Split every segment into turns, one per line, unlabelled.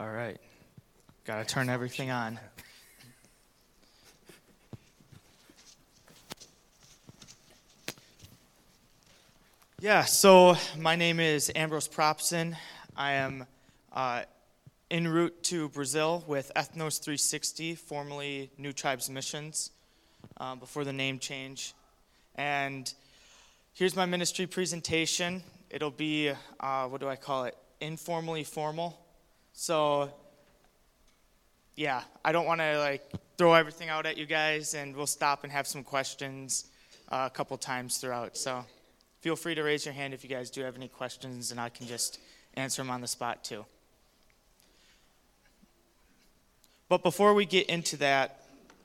All right. Got to turn everything on. Yeah, so my name is Ambrose Propson. I am en route to Brazil with Ethnos 360, formerly New Tribes Missions, before the name change. And here's my ministry presentation. It'll be, what do I call it, informally formal. So, yeah, I don't want to throw everything out at you guys, and we'll stop and have some questions a couple times throughout. So feel free to raise your hand if you guys do have any questions, and I can just answer them on the spot too. But before we get into that,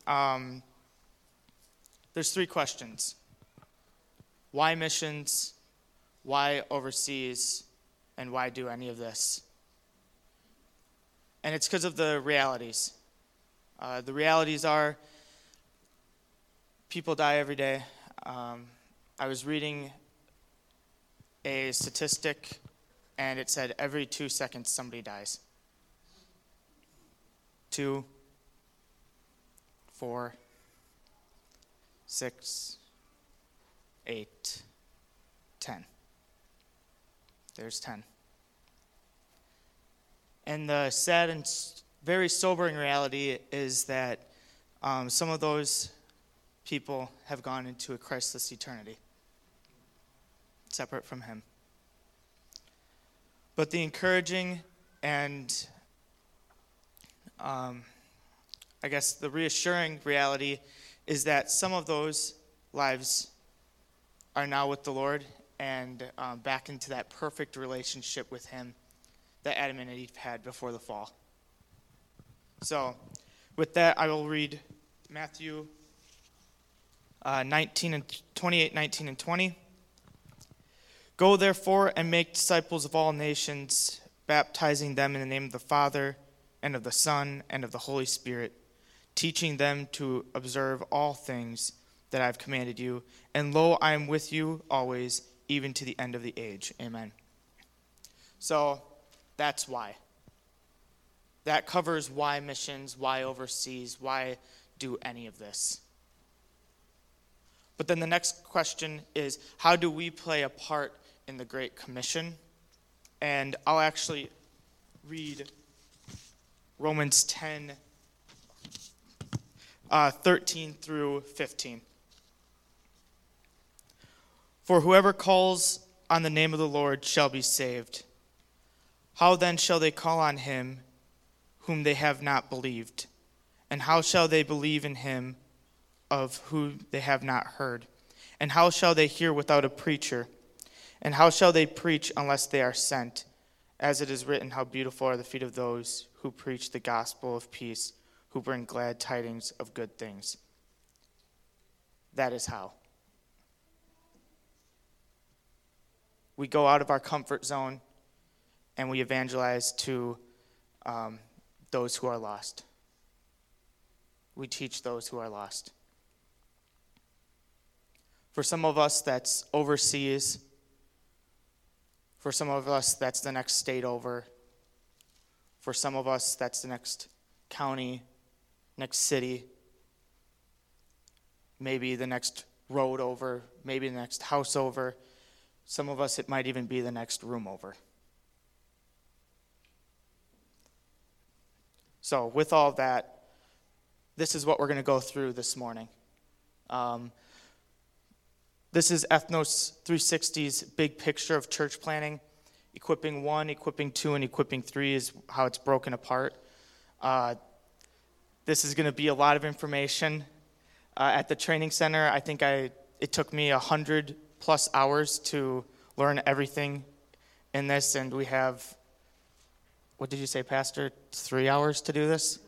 there's 3 questions. Why missions? Why overseas? And why do any of this? And it's because of the realities. The realities are people die every day. I was reading a statistic, and it said every 2 seconds somebody dies. 2, 4, 6, 8, 10. There's 10. And the sad and very sobering reality is that some of those people have gone into a Christless eternity, separate from Him. But the encouraging and I guess the reassuring reality is that some of those lives are now with the Lord and back into that perfect relationship with Him that Adam and Eve had before the fall. So, with that, I will read Matthew 28, 19, and 20. Go therefore and make disciples of all nations, baptizing them in the name of the Father, and of the Son, and of the Holy Spirit, teaching them to observe all things that I have commanded you. And lo, I am with you always, even to the end of the age. Amen. So, that's why. That covers why missions, why overseas, why do any of this. But then the next question is, how do we play a part in the Great Commission? And I'll actually read Romans 10, 13 through 15. For whoever calls on the name of the Lord shall be saved. How then shall they call on him whom they have not believed? And how shall they believe in him of whom they have not heard? And how shall they hear without a preacher? And how shall they preach unless they are sent? As it is written, how beautiful are the feet of those who preach the gospel of peace, who bring glad tidings of good things. That is how. We go out of our comfort zone and we evangelize to those who are lost. We teach those who are lost. For some of us, that's overseas. For some of us, that's the next state over. For some of us, that's the next county, next city, maybe the next road over, maybe the next house over. Some of us, it might even be the next room over. So with all that, this is what we're going to go through this morning. This is Ethnos 360's big picture of church planning. Equipping 1, equipping 2, and equipping 3 is how it's broken apart. This is going to be a lot of information. At the training center, I think it took me 100 plus hours to learn everything in this, and we have, what did you say, Pastor? 3 hours to do this?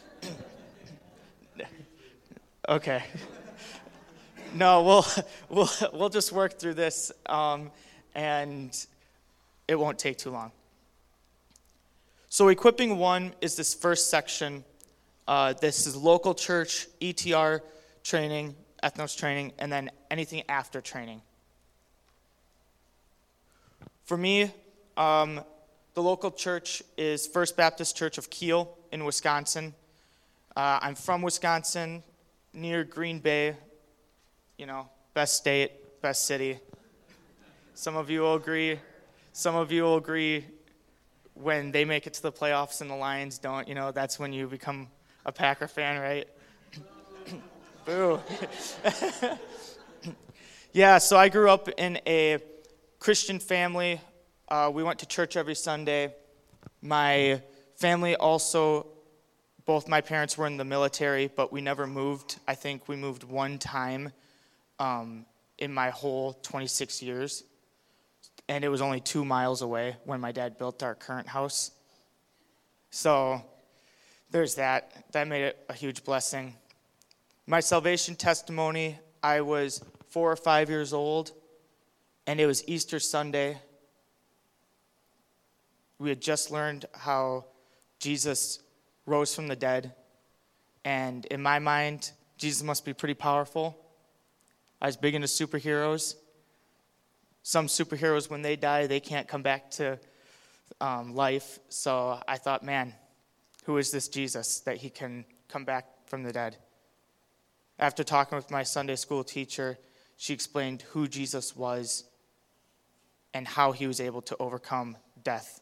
Okay. No, we'll just work through this, and it won't take too long. So equipping 1 is this first section. This is local church, ETR training, Ethnos training, and then anything after training. For me, the The local church is First Baptist Church of Kiel in Wisconsin. I'm from Wisconsin, near Green Bay. Best state, best city. Some of you will agree. Some of you will agree when they make it to the playoffs and the Lions don't. That's when you become a Packer fan, right? Boo. Yeah, so I grew up in a Christian family. We went to church every Sunday. My family also, both my parents were in the military, but we never moved. I think we moved one time in my whole 26 years. And it was only 2 miles away when my dad built our current house. So there's that. That made it a huge blessing. My salvation testimony, I was 4 or 5 years old, and it was Easter Sunday. We had just learned how Jesus rose from the dead, and in my mind, Jesus must be pretty powerful. I was big into superheroes. Some superheroes, when they die, they can't come back to life. So I thought, man, who is this Jesus that he can come back from the dead? After talking with my Sunday school teacher, she explained who Jesus was and how he was able to overcome death.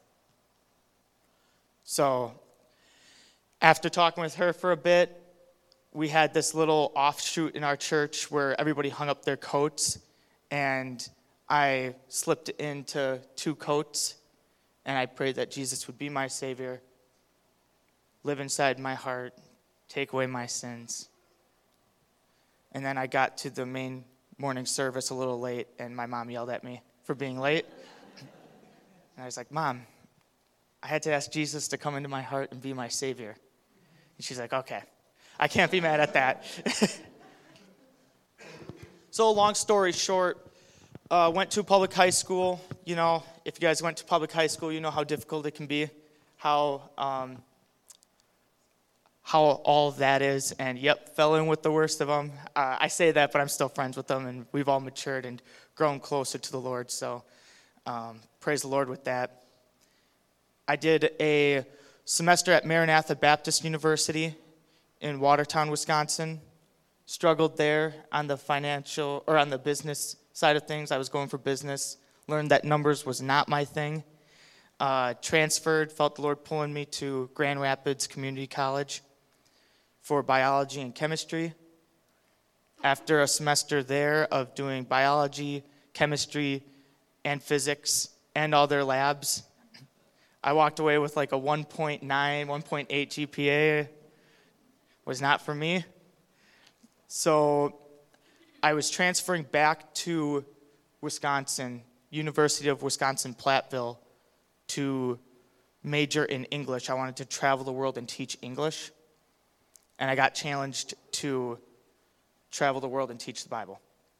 So after talking with her for a bit, we had this little offshoot in our church where everybody hung up their coats, and I slipped into 2 coats, and I prayed that Jesus would be my Savior, live inside my heart, take away my sins. And then I got to the main morning service a little late, and my mom yelled at me for being late. And I was like, Mom, I had to ask Jesus to come into my heart and be my Savior. And she's like, okay, I can't be mad at that. So long story short, went to public high school. If you guys went to public high school, you know how difficult it can be, how all of that is. And fell in with the worst of them. I say that, but I'm still friends with them, and we've all matured and grown closer to the Lord. So praise the Lord with that. I did a semester at Maranatha Baptist University in Watertown, Wisconsin. Struggled there on the business side of things. I was going for business. Learned that numbers was not my thing. Transferred, felt the Lord pulling me to Grand Rapids Community College for biology and chemistry. After a semester there of doing biology, chemistry, and physics, and all their labs, I walked away with like a 1.9, 1.8 GPA. Was not for me. So I was transferring back to Wisconsin, University of Wisconsin-Platteville, to major in English. I wanted to travel the world and teach English. And I got challenged to travel the world and teach the Bible.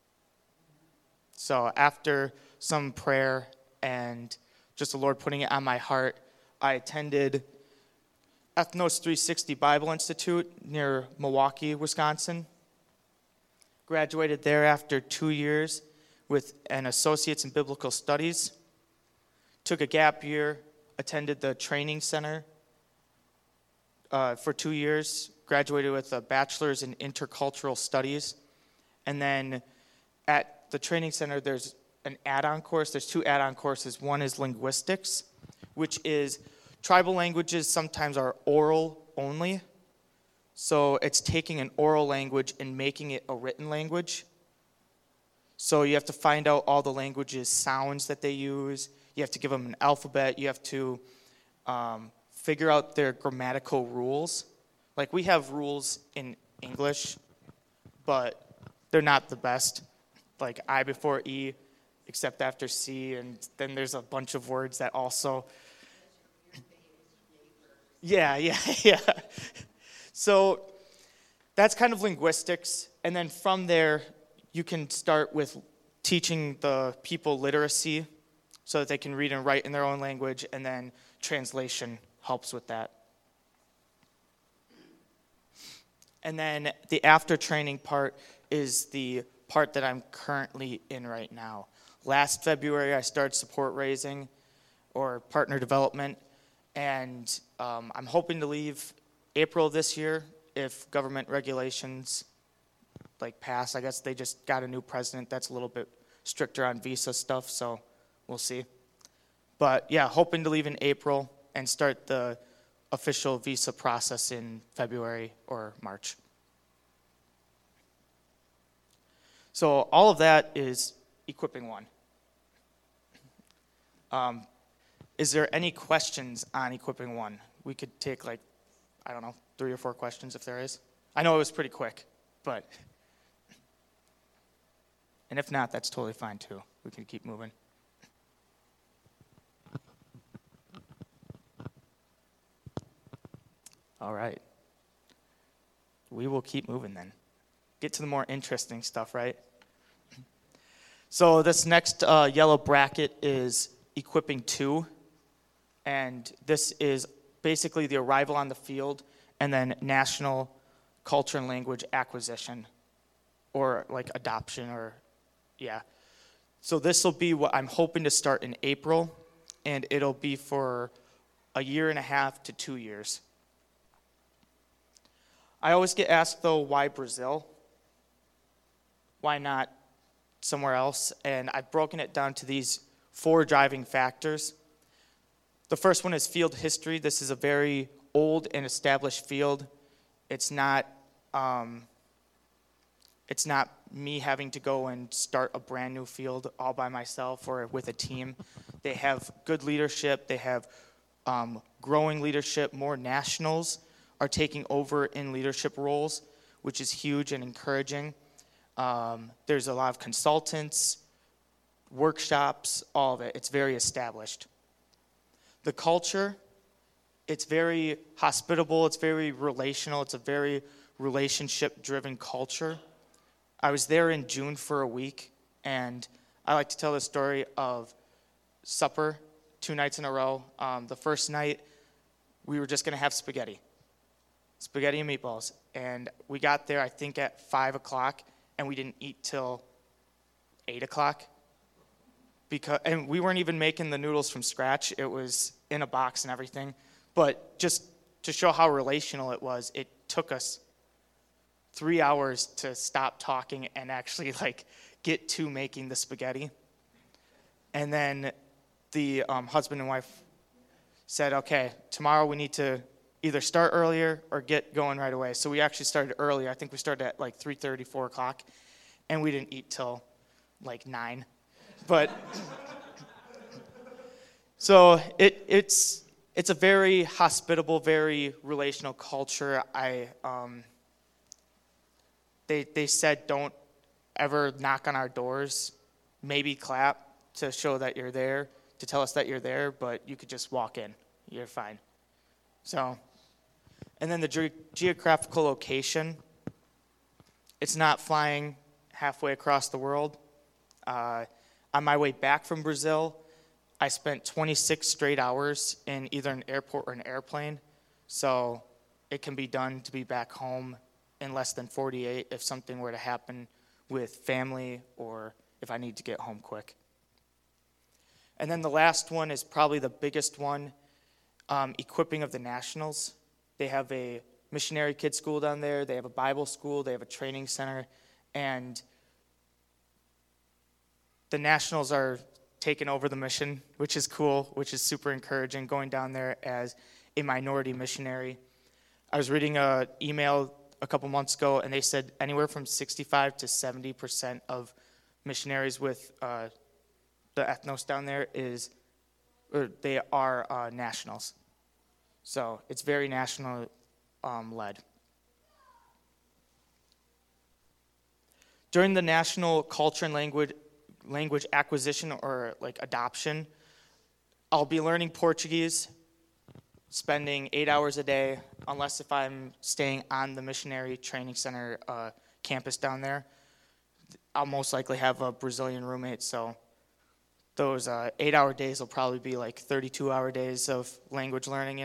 So after some prayer and just the Lord putting it on my heart, I attended Ethnos 360 Bible Institute near Milwaukee, Wisconsin. Graduated there after 2 years with an associate's in biblical studies. Took a gap year, attended the training center for 2 years. Graduated with a bachelor's in intercultural studies. And then at the training center, there's an add-on course. There's 2 add-on courses. One is linguistics, which is tribal languages sometimes are oral only. So it's taking an oral language and making it a written language. So you have to find out all the languages' sounds that they use. You have to give them an alphabet. You have to figure out their grammatical rules. Like we have rules in English, but they're not the best. Like I before E, except after C, and then there's a bunch of words that also... Yeah. So that's kind of linguistics. And then from there, you can start with teaching the people literacy so that they can read and write in their own language, and then translation helps with that. And then the after training part is the part that I'm currently in right now. Last February, I started support raising or partner development. And I'm hoping to leave April this year if government regulations pass. I guess they just got a new president that's a little bit stricter on visa stuff, so we'll see. But yeah, hoping to leave in April and start the official visa process in February or March. So all of that is Equipping 1. Is there any questions on Equipping 1? We could take 3 or 4 questions if there is. I know it was pretty quick, but, and if not, that's totally fine too. We can keep moving. All right. We will keep moving then. Get to the more interesting stuff, right? So this next yellow bracket is Equipping 2. And this is basically the arrival on the field and then national culture and language acquisition or adoption So this will be what I'm hoping to start in April, and it'll be for 1.5 years to 2 years. I always get asked, though, why Brazil? Why not somewhere else? And I've broken it down to these 4 driving factors. The first one is field history. This is a very old and established field. It's not me having to go and start a brand new field all by myself or with a team. They have good leadership. They have growing leadership. More nationals are taking over in leadership roles, which is huge and encouraging. There's a lot of consultants, workshops, all of it. It's very established. The culture, it's very hospitable. It's very relational. It's a very relationship-driven culture. I was there in June for a week, and I like to tell the story of supper 2 nights in a row. The first night, we were just going to have spaghetti and meatballs. And we got there, I think, at 5 o'clock, and we didn't eat till 8 o'clock. And we weren't even making the noodles from scratch. It was in a box and everything. But just to show how relational it was, it took us 3 hours to stop talking and actually get to making the spaghetti. And then the husband and wife said, okay, tomorrow we need to either start earlier or get going right away. So we actually started earlier. I think we started at 3:30, 4 o'clock, and we didn't eat till 9. But so it's a very hospitable, very relational culture. They said don't ever knock on our doors, maybe clap to show that you're there, to tell us that you're there, but you could just walk in. You're fine. So, and then the geographical location, it's not flying halfway across the world. On my way back from Brazil, I spent 26 straight hours in either an airport or an airplane. So it can be done to be back home in less than 48 if something were to happen with family or if I need to get home quick. And then the last one is probably the biggest one, equipping of the nationals. They have a missionary kids school down there. They have a Bible school. They have a training center. And the nationals are taking over the mission, which is cool, which is super encouraging, going down there as a minority missionary. I was reading an email a couple months ago, and they said anywhere from 65 to 70% of missionaries with the ethnos down there they are nationals. So it's very national led. During the national culture and language acquisition or adoption, I'll be learning Portuguese, spending 8 hours a day, unless if I'm staying on the missionary training center campus down there. I'll most likely have a Brazilian roommate, so those 8-hour days will probably be 32-hour days of language learning,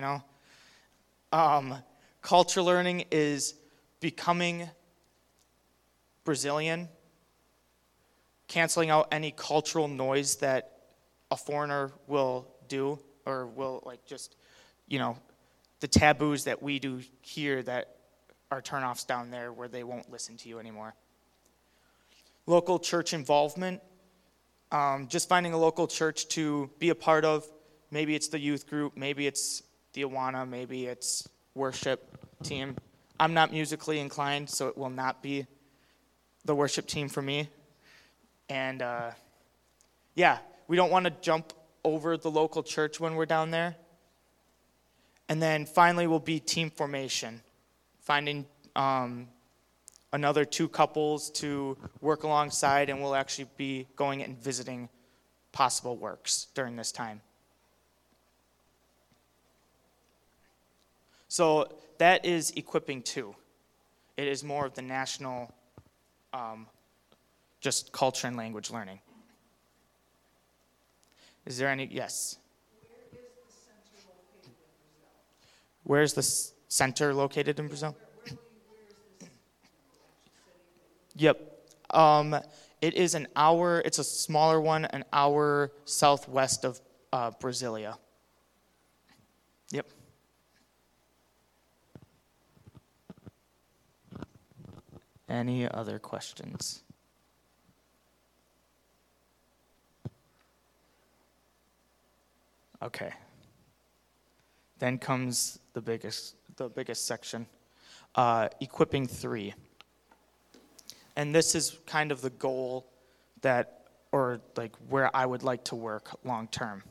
Culture learning is becoming Brazilian, canceling out any cultural noise that a foreigner will do, or will like just, the taboos that we do here that are turnoffs down there where they won't listen to you anymore. Local church involvement, just finding a local church to be a part of. Maybe it's the youth group, maybe it's the Awana, maybe it's worship team. I'm not musically inclined, so it will not be the worship team for me. And we don't want to jump over the local church when we're down there. And then finally will be team formation, finding another 2 couples to work alongside, and we'll actually be going and visiting possible works during this time. So that is equipping 2. It is more of the national, just culture and language learning. Is there any? Yes. Where is the center located in Brazil? Where is this? Yep. It is an hour. It's a smaller one, an hour southwest of Brasilia. Yep. Any other questions? Okay. Then comes the biggest section, equipping 3. And this is kind of the goal or like where I would like to work long term.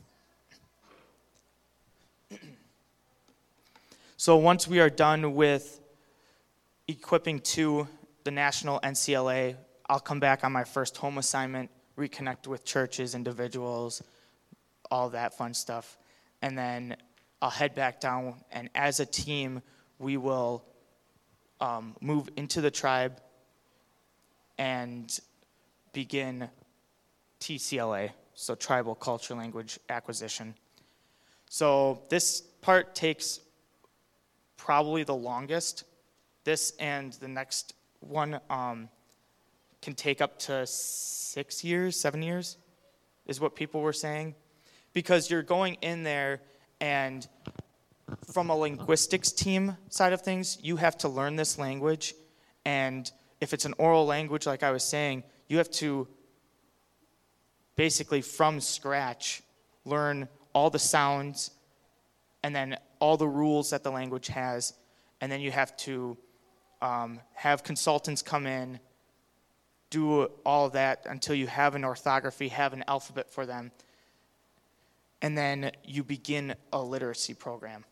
So once we are done with equipping 2, the national NCLA, I'll come back on my first home assignment, reconnect with churches, individuals, all that fun stuff. And then I'll head back down, and as a team, we will move into the tribe and begin TCLA, so Tribal Culture Language Acquisition. So this part takes probably the longest. This and the next one can take up to 6 years, 7 years, is what people were saying. Because you're going in there, and from a linguistics team side of things, you have to learn this language. And if it's an oral language, like I was saying, you have to basically from scratch learn all the sounds and then all the rules that the language has. And then you have to have consultants come in, do all of that until you have an orthography, have an alphabet for them. And then you begin a literacy program.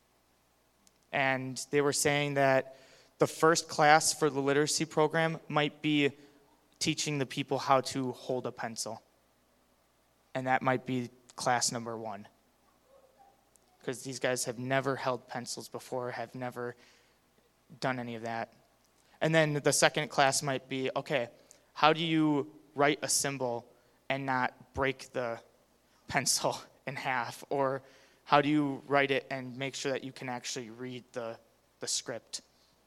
And they were saying that the first class for the literacy program might be teaching the people how to hold a pencil. And that might be class number 1. Because these guys have never held pencils before, have never done any of that. And then the second class might be, okay, how do you write a symbol and not break the pencil in half? Or how do you write it and make sure that you can actually read the script?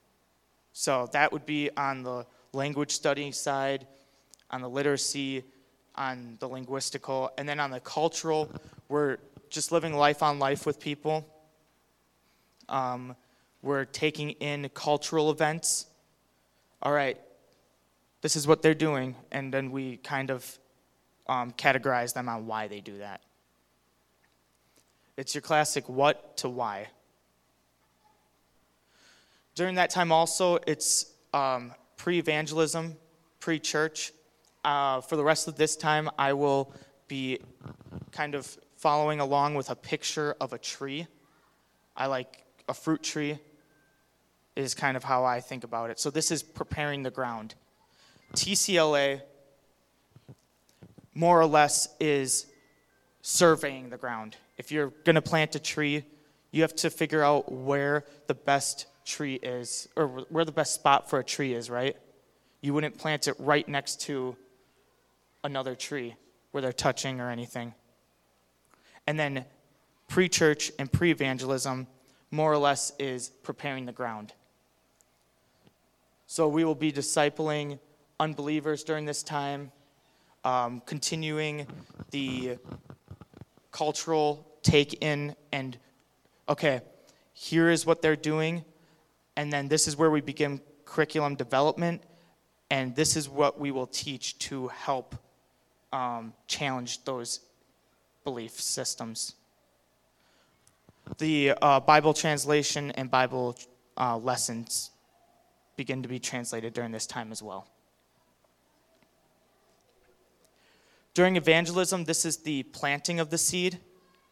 So that would be on the language study side, on the literacy, on the linguistical, and then on the cultural, we're just living life on life with people. We're taking in cultural events. All right, this is what they're doing, and then we kind of categorize them on why they do that. It's your classic what to why. During that time also, it's pre-evangelism, pre-church. For the rest of this time, I will be kind of following along with a picture of a tree. I like a fruit tree is kind of how I think about it. So this is preparing the ground. TCLA, more or less, is surveying the ground. If you're going to plant a tree, you have to figure out where the best tree is, or where the best spot for a tree is, right? You wouldn't plant it right next to another tree where they're touching or anything. And then pre-church and pre-evangelism, more or less, is preparing the ground. So we will be discipling unbelievers during this time, continuing the cultural take in and, okay, here is what they're doing, and then this is where we begin curriculum development, and this is what we will teach to help challenge those belief systems. The Bible translation and Bible lessons begin to be translated during this time as well. During evangelism, this is the planting of the seed,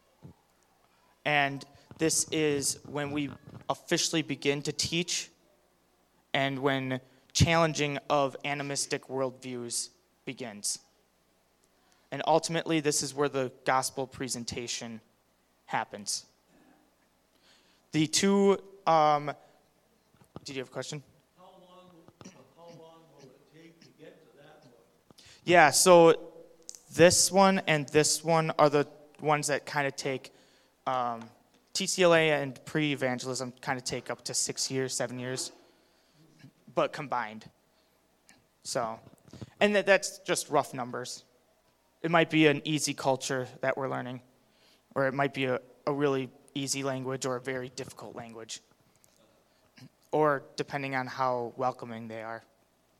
and this is when we officially begin to teach and when challenging of animistic worldviews begins. And ultimately, this is where the gospel presentation happens. The two, did you have a question?
How long will it take to get to that one?
Yeah, so this one and this one are the ones that kind of take, TCLA and pre-evangelism kind of take up to 6 years, 7 years, but combined. So, and that's just rough numbers. It might be an easy culture that we're learning, or it might be a really easy language or a very difficult language, or depending on how welcoming they are.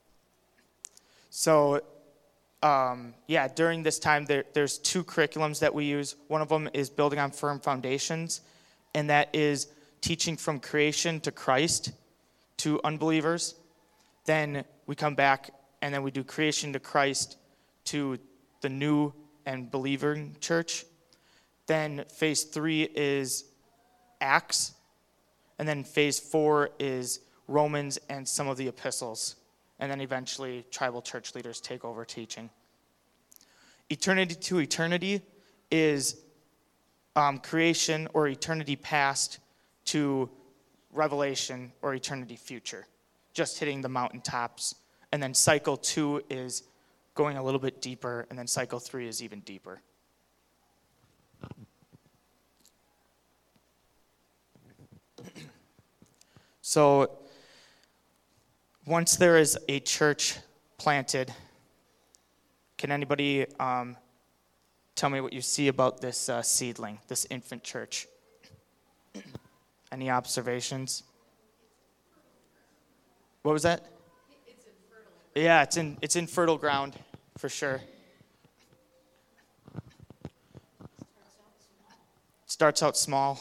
So, during this time, there's two curriculums that we use. One of them is Building on Firm Foundations, and that is teaching from creation to Christ to unbelievers. Then we come back, and then we do creation to Christ to the new and believing church. Then phase 3 is Acts, and then phase 4 is Romans and some of the epistles, and then eventually tribal church leaders take over teaching. Eternity to eternity is creation or eternity past to revelation or eternity future, just hitting the mountaintops. And then cycle 2 is going a little bit deeper, and then cycle 3 is even deeper. So once there is a church planted, can anybody tell me what you see about this seedling, this infant church? Any observations? What was that?
It's infertile.
Yeah, it's in fertile ground, for sure. Starts out small.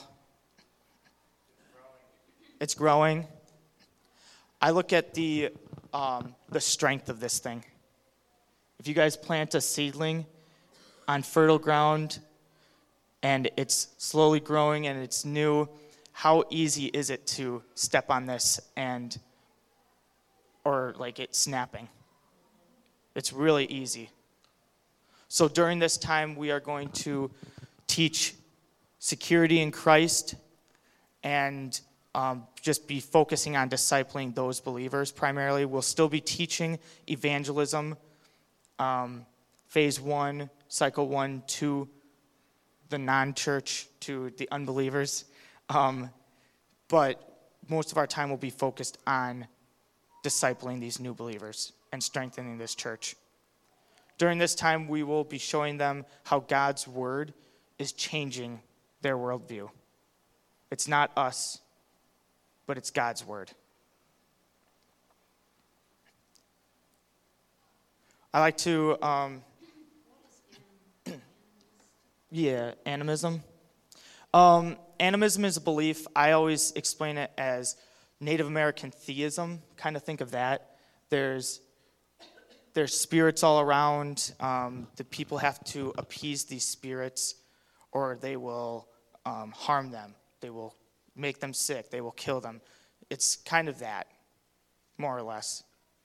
It's growing. I look at the strength of this thing. If you guys plant a seedling on fertile ground and it's slowly growing and it's new, how easy is it to step on this or like it snapping? It's really easy. So during this time, we are going to teach security in Christ and just be focusing on discipling those believers primarily. We'll still be teaching evangelism, phase 1, cycle 1, to the non-church, to the unbelievers. But most of our time will be focused on discipling these new believers and strengthening this church. During this time, we will be showing them how God's word is changing their worldview. It's not us, but it's God's word. I like to, animism. Animism is a belief. I always explain it as Native American theism. Kind of think of that. There's spirits all around. The people have to appease these spirits, or they will harm them. They will make them sick. They will kill them. It's kind of that, more or less.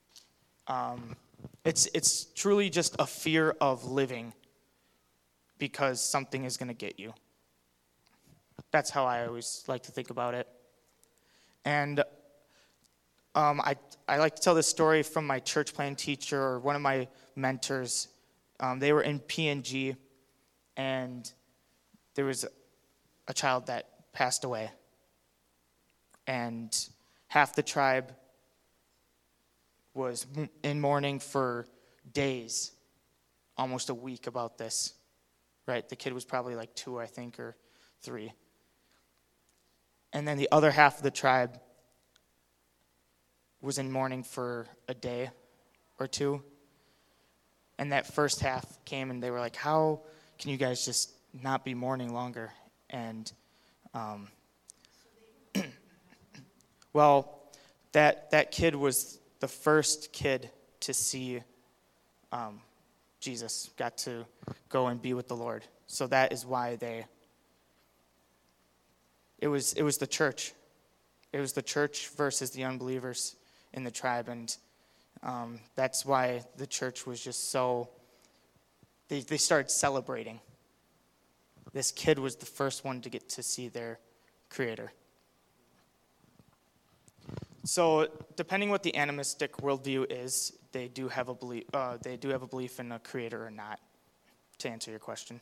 It's truly just a fear of living because something is going to get you. That's how I always like to think about it. And I like to tell this story from my church plan teacher or one of my mentors. They were in PNG, and there was a child that passed away. And half the tribe was in mourning for days, almost a week about this, right? The kid was probably like 2, I think, or 3. And then the other half of the tribe was in mourning for a day or two. And that first half came and they were like, how can you guys just not be mourning longer? And, well, that kid was the first kid to see Jesus, got to go and be with the Lord. So that is why it was the church. It was the church versus the unbelievers in the tribe, and that's why the church was just so, they started celebrating. This kid was the first one to get to see their Creator. So, depending what the animistic worldview is, they do have a belief in a Creator or not, to answer your question.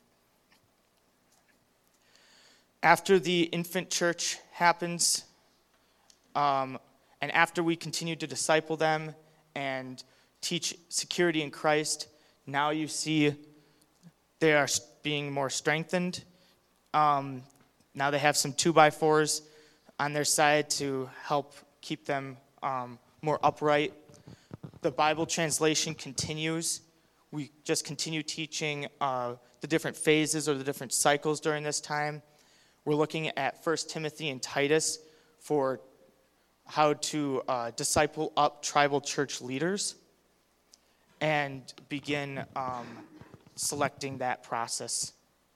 After the infant church happens, and after we continue to disciple them and teach security in Christ, now you see they are being more strengthened. Now they have some 2x4s on their side to help keep them more upright. The Bible translation continues. We just continue teaching the different phases or the different cycles during this time. We're looking at 1 Timothy and Titus for how to disciple up tribal church leaders and begin selecting that process.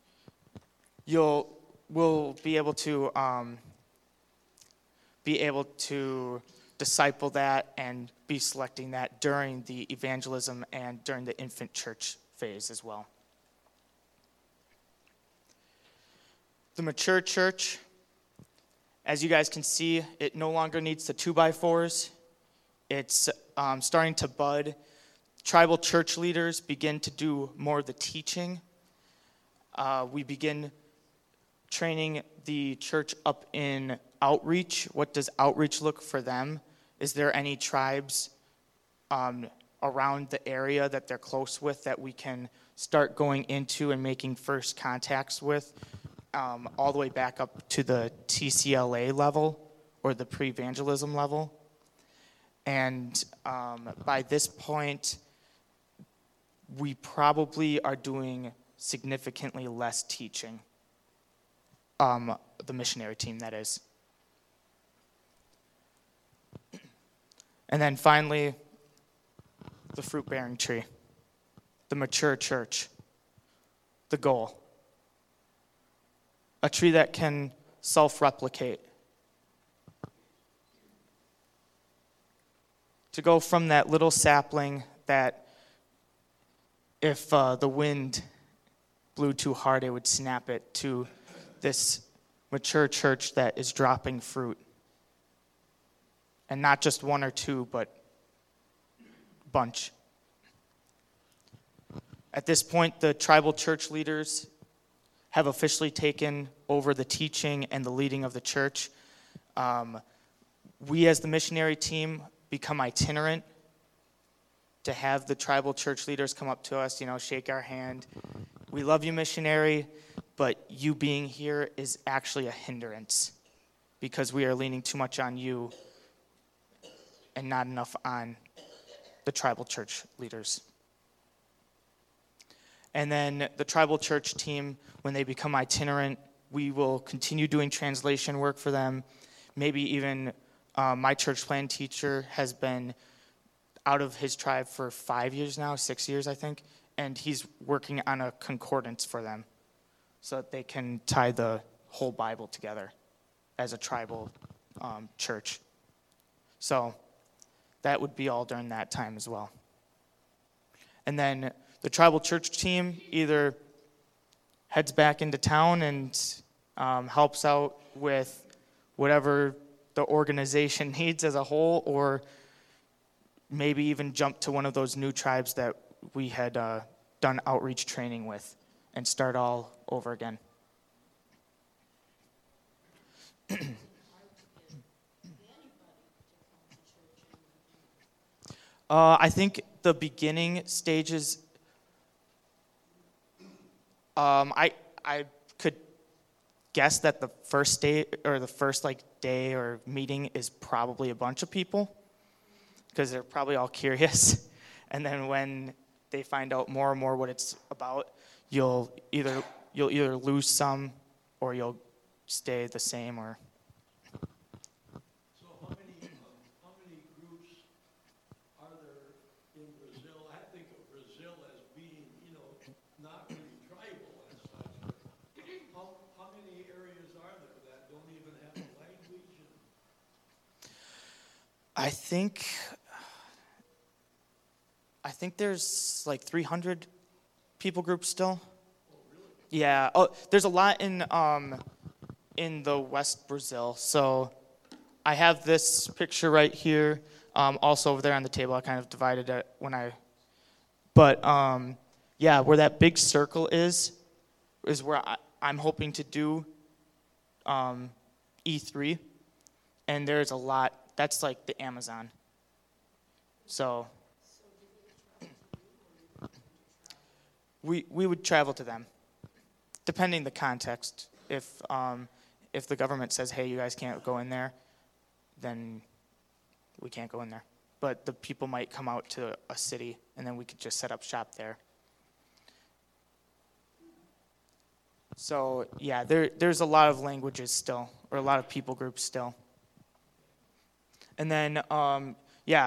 We'll be able to disciple that and be selecting that during the evangelism and during the infant church phase as well. The mature church, as you guys can see, it no longer needs the 2x4s. It's starting to bud. Tribal church leaders begin to do more of the teaching. We begin training the church up in outreach. What does outreach look for them? Is there any tribes around the area that they're close with that we can start going into and making first contacts with? All the way back up to the TCLA level or the pre-evangelism level. And by this point, we probably are doing significantly less teaching. The missionary team, that is. And then finally, the fruit-bearing tree, the mature church, the goal. A tree that can self-replicate. To go from that little sapling that if the wind blew too hard, it would snap it, to this mature church that is dropping fruit. And not just one or two, but a bunch. At this point, the tribal church leaders have officially taken over the teaching and the leading of the church. We as the missionary team become itinerant to have the tribal church leaders come up to us, shake our hand. We love you, missionary, but you being here is actually a hindrance because we are leaning too much on you and not enough on the tribal church leaders. And then the tribal church team, when they become itinerant, we will continue doing translation work for them. Maybe even my church plan teacher has been out of his tribe for 5 years now, 6 years, I think, and he's working on a concordance for them so that they can tie the whole Bible together as a tribal church. So that would be all during that time as well. And then the tribal church team either heads back into town and helps out with whatever the organization needs as a whole, or maybe even jump to one of those new tribes that we had done outreach training with and start all over again. I think the beginning stages, I could guess that the first day or the first day or meeting is probably a bunch of people because they're probably all curious. And then when they find out more and more what it's about, you'll either lose some or you'll stay the same or.
So how many groups are there in Brazil? I think of Brazil as being, not really tribal as such. How many areas are there that don't even have a language?
I think there's 300 people groups still.
Oh, really?
Yeah. Oh, there's a lot in the West Brazil. So I have this picture right here. Also over there on the table, I kind of divided it But yeah, where that big circle is where I'm hoping to do E3, and there's a lot. That's like the Amazon. So we would travel to them, depending the context. If the government says, hey, you guys can't go in there, then we can't go in there. But the people might come out to a city, and then we could just set up shop there. So yeah, there's a lot of languages still, or a lot of people groups still. And then yeah,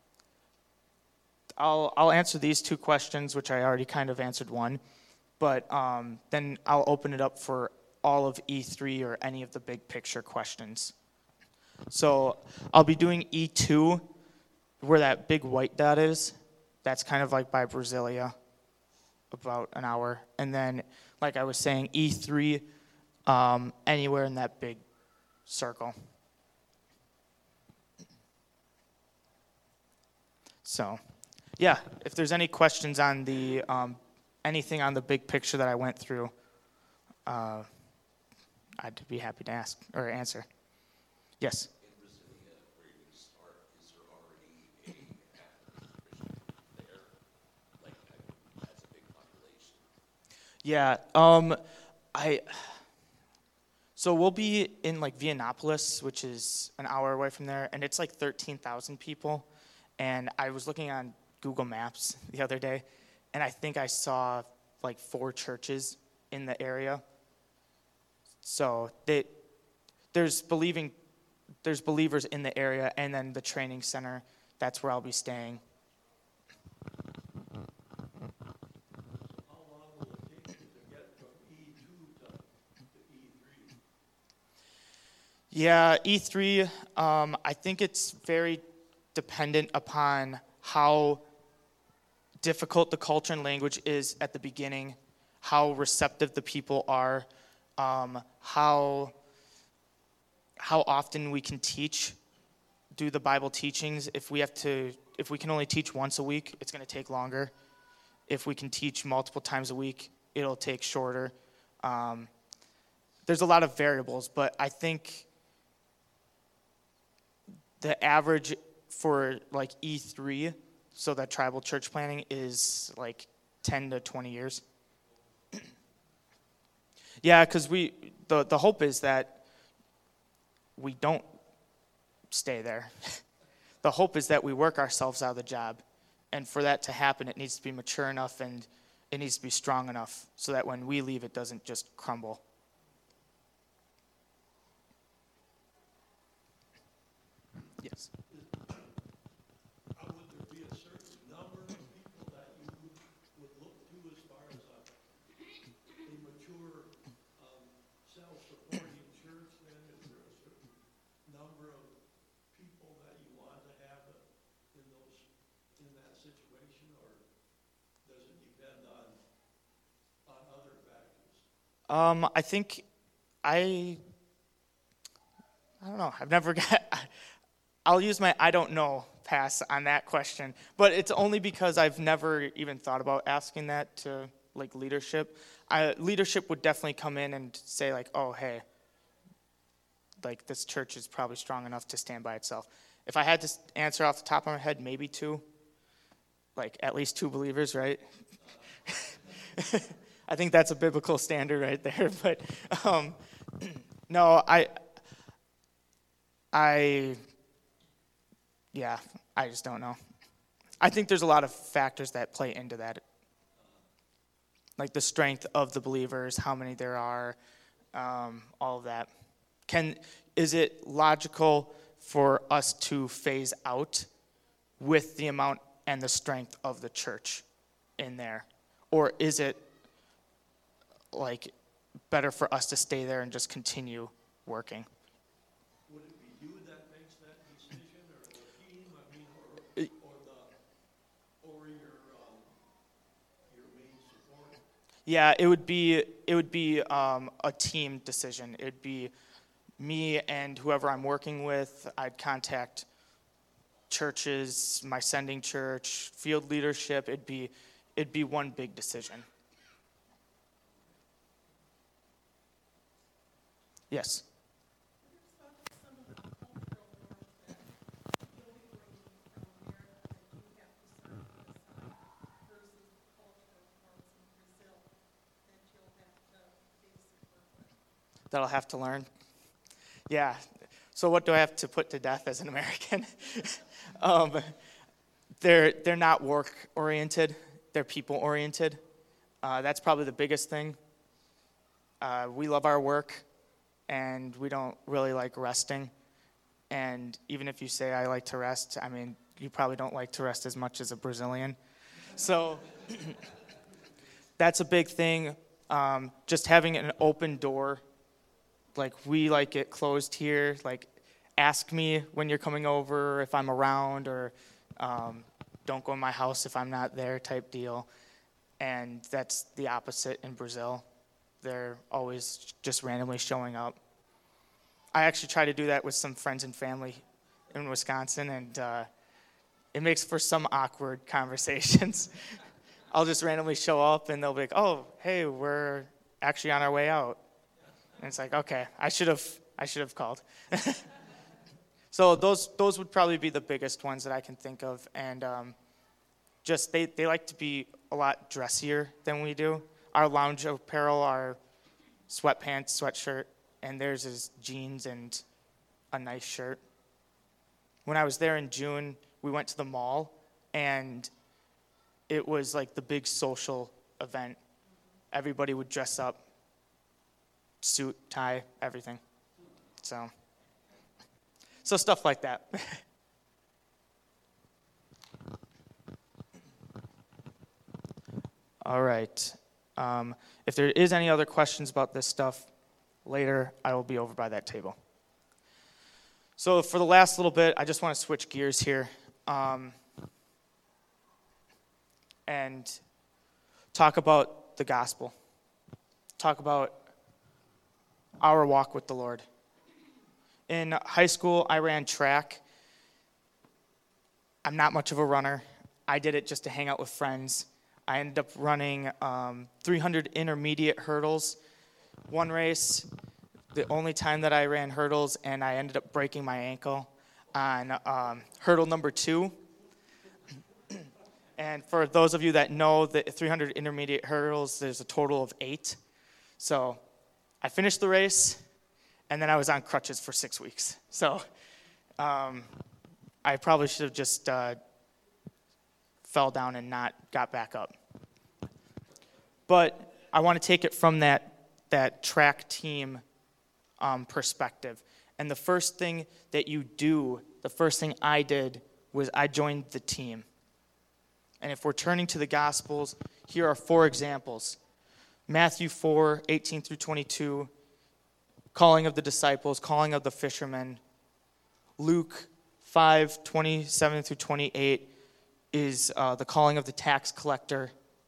I'll answer these two questions, which I already kind of answered one, but then I'll open it up for all of E3 or any of the big picture questions. So I'll be doing E2, where that big white dot is. That's kind of like by Brasilia, about an hour. And then, like I was saying, E3, anywhere in that big circle. So, yeah, if there's any questions on the anything on the big picture that I went through, I'd be happy to ask or answer. Yes.
In Brasilia, where you're going to start, is there already a Catholic Christian there? Like, that's a big population.
Yeah. So we'll be in Vianópolis, which is an hour away from there, and it's 13,000 people. And I was looking on Google Maps the other day, and I think I saw 4 churches in the area. So there's believers in the area, and then the training center, that's where I'll be staying.
How long will it take you to get from E2 to E3?
Yeah, E3, I think it's very dependent upon how difficult the culture and language is at the beginning, how receptive the people are, how often we can do the Bible teachings. If we can only teach once a week, it's going to take longer. If we can teach multiple times a week, it'll take shorter. There's a lot of variables, but I think the average for E3, so that tribal church planning, is 10 to 20 years. Yeah, because the hope is that we don't stay there. The hope is that we work ourselves out of the job. And for that to happen, it needs to be mature enough and it needs to be strong enough so that when we leave, it doesn't just crumble. Yes.
Would there be a certain number of people that you would look to as far as a mature, self-supporting church then? Is there a certain number of people that you want to have in that situation, or does it depend on other factors?
I think I don't know. I've never got. I'll use my I don't know pass on that question, but it's only because I've never even thought about asking that to leadership. Leadership would definitely come in and say oh hey, this church is probably strong enough to stand by itself. If I had to answer off the top of my head, maybe 2, at least 2 believers, right? I think that's a biblical standard right there. But No, I, yeah, I just don't know. I think there's a lot of factors that play into that, like the strength of the believers, how many there are, all of that. Is it logical for us to phase out with the amount and the strength of the church in there? Or is it like better for us to stay there and just continue working?
Would it be you that makes that decision, or the team, I mean, or your main support?
Yeah, it would be a team decision. It'd be me and whoever I'm working with. I'd contact churches, my sending church, field leadership. It'd be one big decision. Yes. That I'll have to learn. Yeah. So what do I have to put to death as an American? They're not work oriented. They're people oriented. That's probably the biggest thing. We love our work, and we don't really like resting. And even if you say I like to rest, I mean, you probably don't like to rest as much as a Brazilian. So that's a big thing. Just having an open door. Like, we like it closed here. Like, ask me when you're coming over, if I'm around, or don't go in my house if I'm not there type deal. And that's the opposite in Brazil. They're always just randomly showing up. I actually try to do that with some friends and family in Wisconsin, and it makes for some awkward conversations. I'll just randomly show up, and they'll be like, oh, hey, we're actually on our way out. And it's like, okay, I should have called. So those would probably be the biggest ones that I can think of. And just they like to be a lot dressier than we do. Our lounge apparel are sweatpants, sweatshirt, and theirs is jeans and a nice shirt. When I was there in June, we went to the mall, and it was like the big social event. Everybody would dress up, suit, tie, everything. So stuff like that. All right. If there is any other questions about this stuff, later I will be over by that table. So for the last little bit, I just want to switch gears here and talk about the gospel. Talk about our walk with the Lord. In high school, I ran track. I'm not much of a runner. I did it just to hang out with friends. I ended up running 300 intermediate hurdles. One race, the only time that I ran hurdles, and I ended up breaking my ankle on hurdle number 2. And for those of you that know, the 300 intermediate hurdles, there's a total of 8. So I finished the race, and then I was on crutches for 6 weeks. So I probably should have just fell down and not got back up. But I want to take it from that track team perspective. And the first thing that you do, the first thing I did was I joined the team. And if we're turning to the Gospels, here are 4 examples. Matthew 4, 18 through 22, calling of the disciples, calling of the fishermen. Luke 5, 27 through 28 is the calling of the tax collector.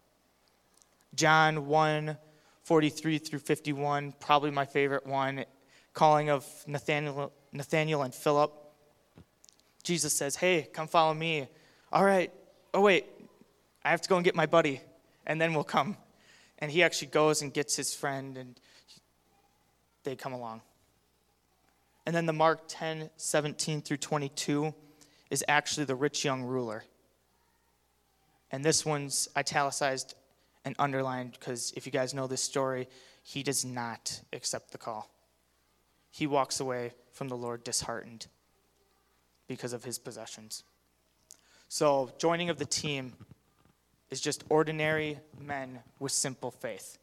John 1, 43 through 51, probably my favorite one, calling of Nathanael and Philip. Jesus says, hey, come follow me. All right. Oh, wait, I have to go and get my buddy, and then we'll come. And he actually goes and gets his friend, and they come along. And then the Mark 10, 17 through 22 is actually the rich young ruler. And this one's italicized and underlined because if you guys know this story, he does not accept the call. he walks away from the Lord disheartened because of his possessions. So joining of the team is just ordinary men with simple faith.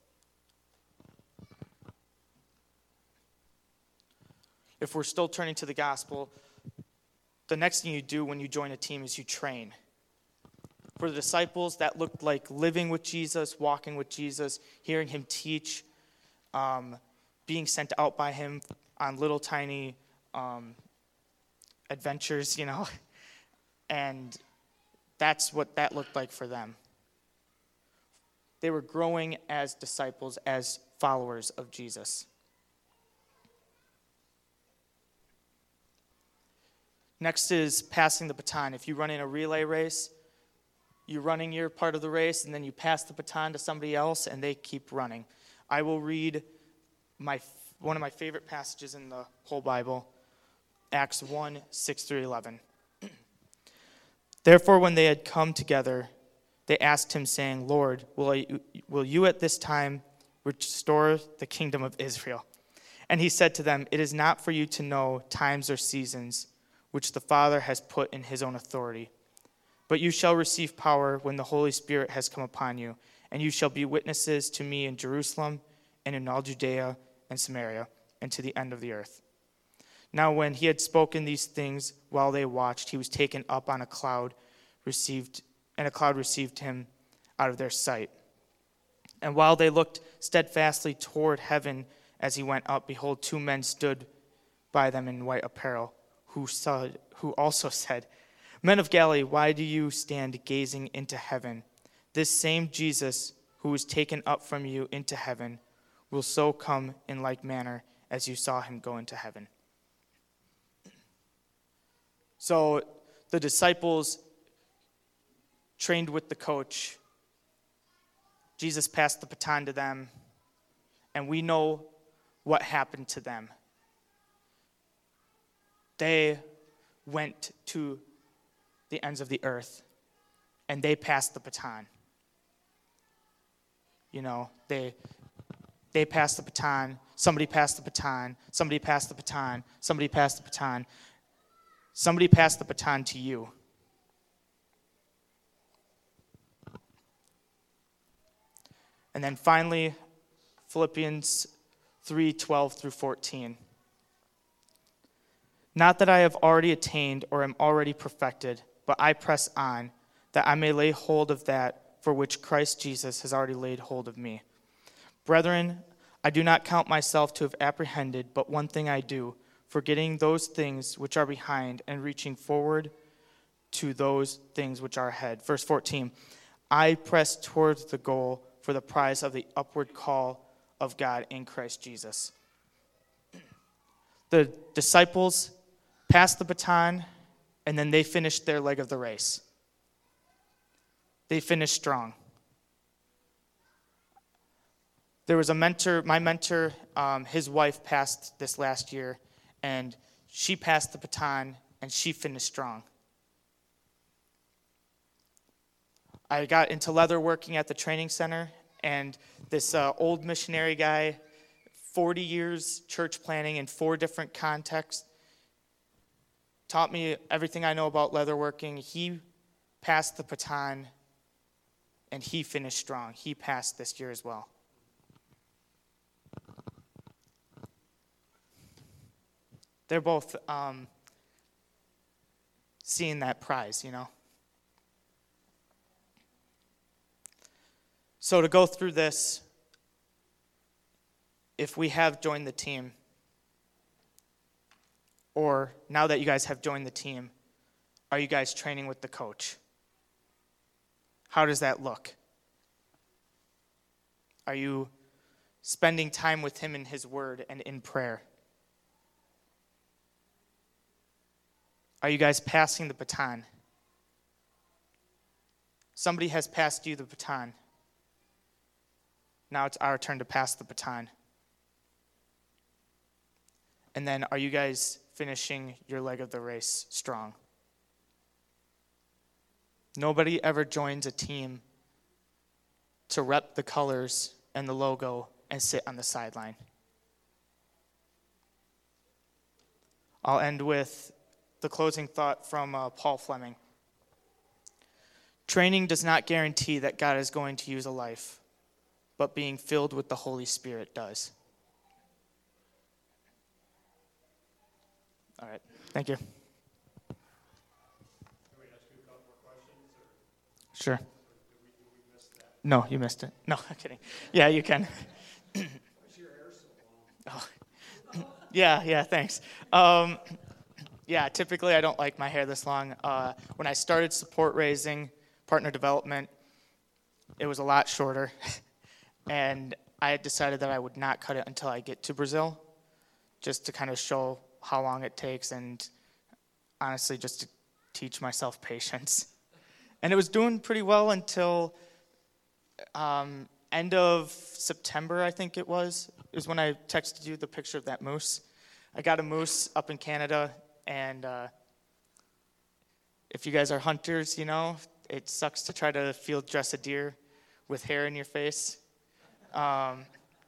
If we're still turning to the gospel, the next thing you do when you join a team is you train. For the disciples, that looked like living with Jesus, walking with Jesus, hearing him teach, being sent out by him on little tiny adventures, and that's what that looked like for them. They were growing as disciples, as followers of Jesus. Next is passing the baton. If you run in a relay race, you're running your part of the race, and then you pass the baton to somebody else, and they keep running. I will read one of my favorite passages in the whole Bible, Acts 1, 6 through 11. Therefore, when they had come together, they asked him, saying, Lord, will you at this time restore the kingdom of Israel? And he said to them, it is not for you to know times or seasons which the Father has put in his own authority. But you shall receive power when the Holy Spirit has come upon you, and you shall be witnesses to me in Jerusalem and in all Judea and Samaria and to the end of the earth. Now when he had spoken these things while they watched, he was taken up on a cloud, and a cloud received him out of their sight. And while they looked steadfastly toward heaven as he went up, behold, two men stood by them in white apparel, who also said, Men of Galilee, why do you stand gazing into heaven? This same Jesus who was taken up from you into heaven will so come in like manner as you saw him go into heaven. So the disciples trained with the coach. Jesus passed the baton to them, and we know what happened to them. They went to the ends of the earth, and they passed the baton. They passed the baton, somebody passed the baton, somebody passed the baton, somebody passed the baton. Somebody passed the baton to you. And then finally, Philippians 3:12 through 14. Not that I have already attained or am already perfected, but I press on, that I may lay hold of that for which Christ Jesus has already laid hold of me. Brethren, I do not count myself to have apprehended, but one thing I do, forgetting those things which are behind and reaching forward to those things which are ahead. Verse 14, I press towards the goal for the prize of the upward call of God in Christ Jesus. The disciples passed the baton, and then they finished their leg of the race. They finished strong. There was a mentor, my mentor, his wife passed this last year, and she passed the baton, and she finished strong. I got into leather working at the training center, and this old missionary guy, 40 years church planning in 4 different contexts, taught me everything I know about leather working. He passed the baton, and he finished strong. He passed this year as well. They're both seeing that prize, So to go through this, if we have joined the team, or now that you guys have joined the team, are you guys training with the coach? How does that look? Are you spending time with him in his word and in prayer? Are you guys passing the baton? Somebody has passed you the baton. Now it's our turn to pass the baton. And then are you guys finishing your leg of the race strong? Nobody ever joins a team to rep the colors and the logo and sit on the sideline. I'll end with the closing thought from Paul Fleming. Training does not guarantee that God is going to use a life, but being filled with the Holy Spirit does. All right, thank you.
Can we ask you a couple more questions, or
Sure.
did we miss that?
No, you missed it. No, I'm kidding. Yeah, you can.
Why's your hair so long?
Oh. Yeah, thanks. Yeah, typically I don't like my hair this long. When I started support raising, partner development, it was a lot shorter. And I had decided that I would not cut it until I get to Brazil, just to kind of show how long it takes and honestly just to teach myself patience. And it was doing pretty well until end of September, I think it was when I texted you the picture of that moose. I got a moose up in Canada, and if you guys are hunters, you know, it sucks to try to field dress a deer with hair in your face. And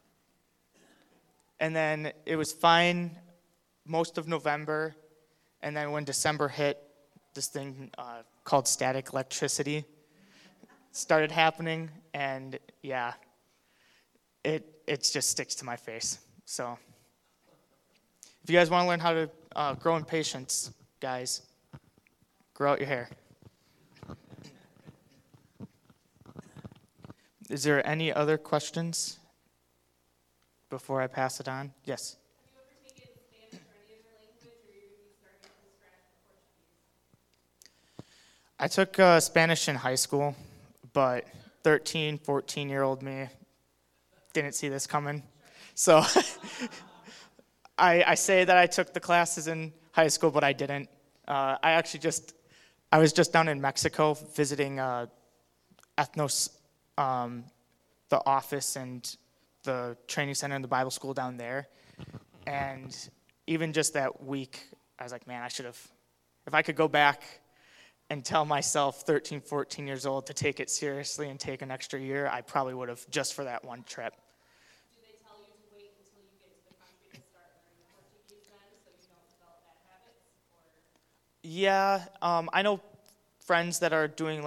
then it was fine most of November, and then when December hit, this thing called static electricity started happening, and yeah, it just sticks to my face. So if you guys want to learn how to grow in patience, guys, grow out your hair. Is there any other questions before I pass it on? Yes.
Have you ever taken Spanish or any other language, or are you going to be starting from scratch with Portuguese?
I took Spanish in high school, but 13, 14-year-old me didn't see this coming. So I say that I took the classes in high school, but I didn't. I was just down in Mexico visiting Ethnos, the office and the training center and the Bible school down there. And even just that week, I was like, man, if I could go back and tell myself 13, 14 years old to take it seriously and take an extra year, I probably would have, just for that one trip.
Do they tell you to wait until you get to the country to start learning Portuguese then, so you don't develop bad habits? Or
Yeah, I know friends that are doing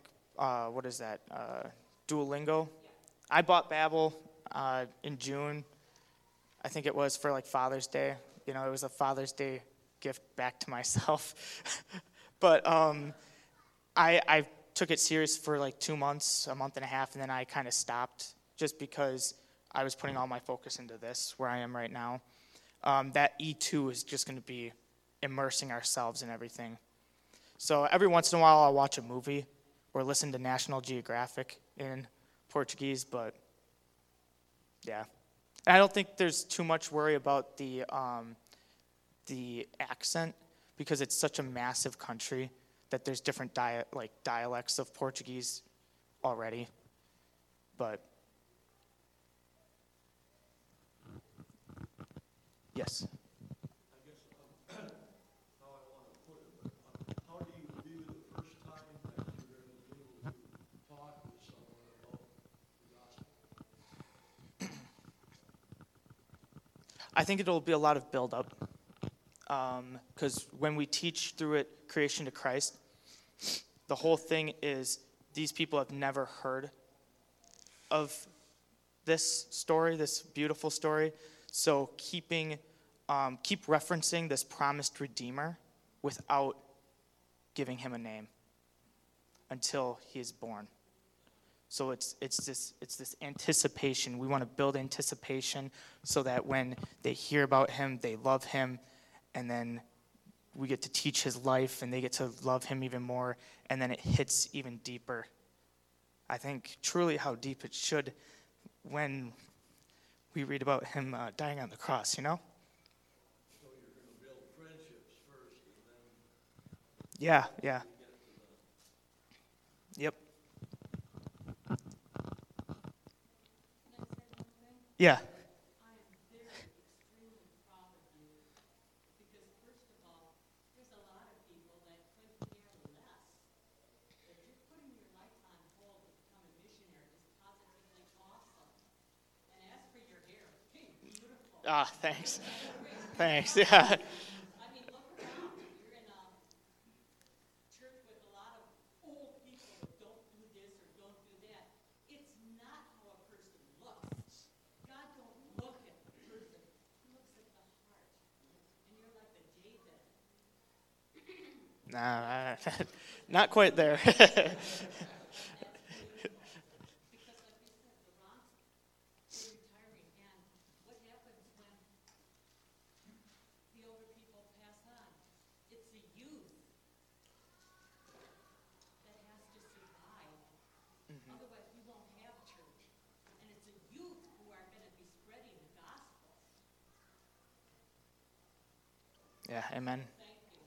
Duolingo. I bought Babbel in June. I think it was for Father's Day. You know, it was a Father's Day gift back to myself. But I took it serious for 2 months, a month and a half, and then I kind of stopped just because I was putting all my focus into this, where I am right now. That E2 is just going to be immersing ourselves in everything. So every once in a while I'll watch a movie or listen to National Geographic in Portuguese, but yeah. And I don't think there's too much worry about the accent, because it's such a massive country that there's different dialects of Portuguese already. But yes.
I guess, how I want to put it, but how do you view the first time that you're going to be able to talk with someone about the gospel?
I think it'll be a lot of build-up, because when we teach through it creation to Christ, the whole thing is these people have never heard of this story, this beautiful story. So keep referencing this promised Redeemer without giving him a name until he is born. So it's this anticipation. We want to build anticipation so that when they hear about him, they love him, and then we get to teach his life, and they get to love him even more, and then it hits even deeper. I think truly how deep it should when we read about him dying on the cross, you know?
So you're going to build friendships first, and then
Yeah.
you get to the
Yep.
I
Yeah.
am very extremely proud of you, because first of all, there's a lot of people that could care less. That you're putting your life on hold to become a missionary is positively awesome. And as for your hair, hey, beautiful.
Thanks. Thanks. Yeah.
I mean,
Nah, not quite there.
Because like you said, the Rons, they're retiring, and what happens when the older people pass on? It's the youth that has to survive. Otherwise, we won't have church. And it's the youth who are gonna be spreading the gospel.
Yeah, amen.
Thank you.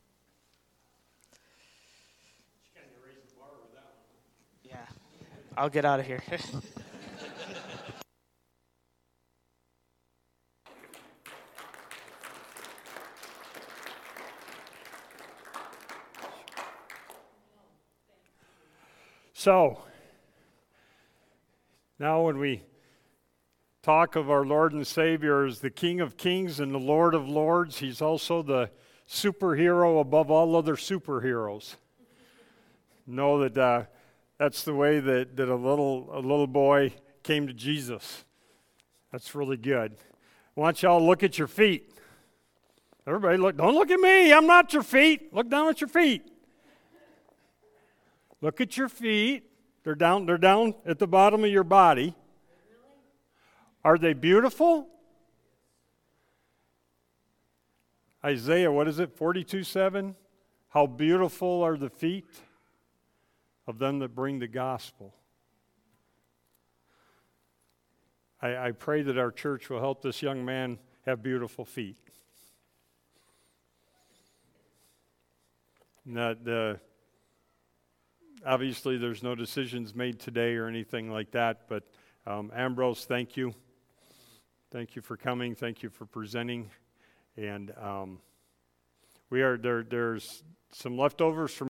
She kind of raised the bar with that one.
Yeah, I'll get out of here.
So, now when we talk of our Lord and Savior as the King of Kings and the Lord of Lords, He's also the superhero above all other superheroes. Know that that's the way that a little boy came to Jesus. That's really good. I want y'all to look at your feet. Everybody look, don't look at me, I'm not your feet. Look down at your feet. Look at your feet. They're down at the bottom of your body. Are they beautiful? Isaiah, what is it? 42:7. How beautiful are the feet of them that bring the gospel. I pray that our church will help this young man have beautiful feet. That obviously there's no decisions made today or anything like that, but Ambrose, thank you. Thank you for coming. Thank you for presenting. And there's some leftovers from